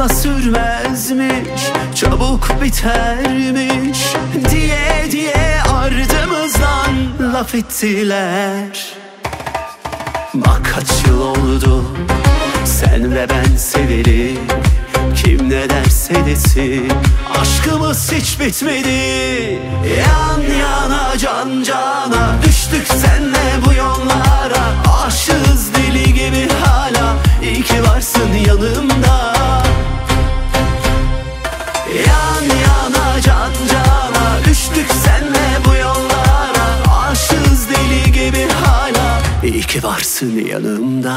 fazla sürmezmiş, çabuk bitermiş diye diye ardımızdan laf ettiler. Bak kaç yıl oldu sen ve ben seveli, kim ne derse desin aşkımız hiç bitmedi. Yan yana can cana düştük senle bu yollara, aşığız deli gibi hala, iyi ki varsın yanımda. Yan yana can cana düştük senle bu yollara, aşığız deli gibi hala, iyi ki varsın yanımda.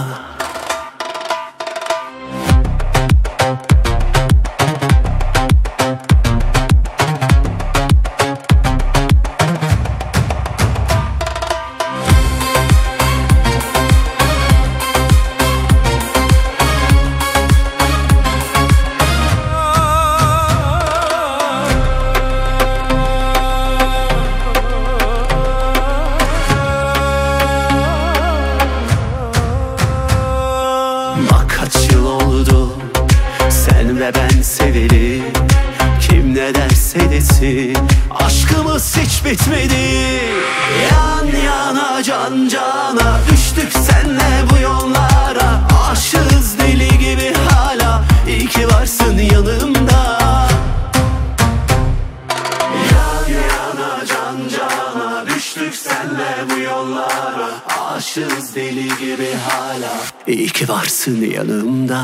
Bak kaç yıl oldu sen ve ben seveli, kim ne derse desin aşkımız hiç bitmedi. Yan yana can cana düştük senle bu yollara, aşığız deli gibi hala, iyi ki varsın yanımda. Yan yana can cana düştük senle bu yollara, aşığız deli gibi hala, iyi ki varsın yanımda.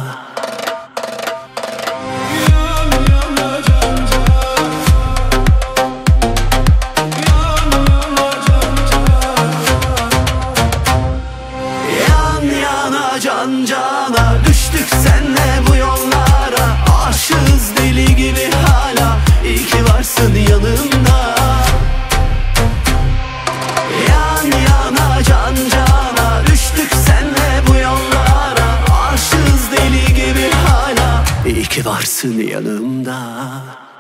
Can cana düştük senle bu yollara, aşığız deli gibi hala, iyi ki varsın yanımda. Yan yana can cana düştük senle bu yollara, aşığız deli gibi hala, iyi ki varsın yanımda.